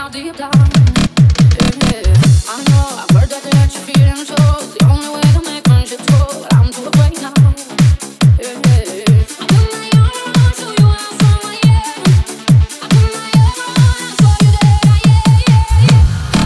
deep down. Yeah, I know I've heard that they let you feel and show. The only way to make friendships grow, but I'm too afraid now. Yeah, I put my armor on, show you how strong I am. I put my armor on and show you that I am.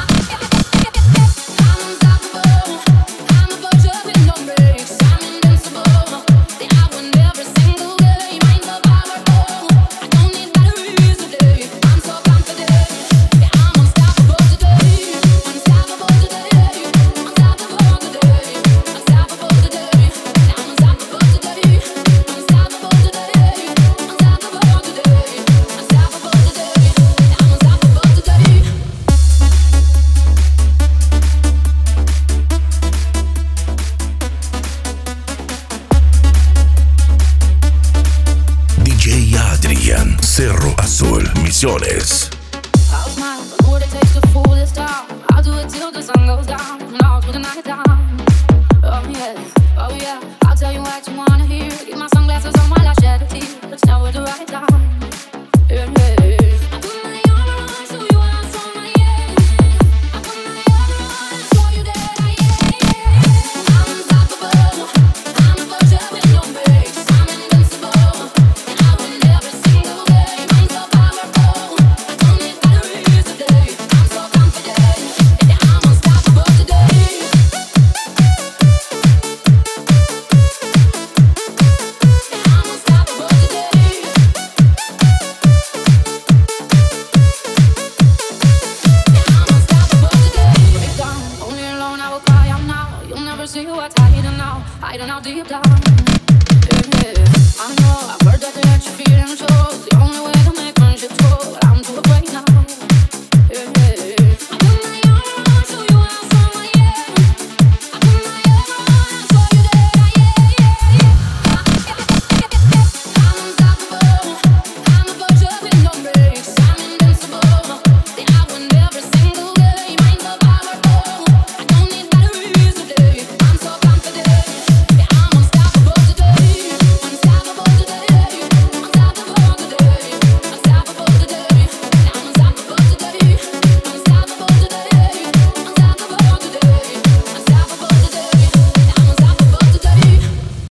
I'm unstoppable. I'm a virgin with no brakes. I'm invincible. The I win every single game. I'm so powerful. I don't need batteries today. I'm so confident. Yeah, I'm unstoppable today. Unstoppable today. Unstoppable today. Unstoppable today. Yeah, I'm unstoppable today. Unstoppable today. Unstoppable today. Unstoppable today. Yeah, I'm unstoppable today. DJ Adrian, Cerro Azul, Misiones. I'll smile, don't know what it takes to fool this town. I'll do it till the sun goes down and all through the night time. Oh yeah, I'll tell you what you wanna hear. Keep my sunglasses on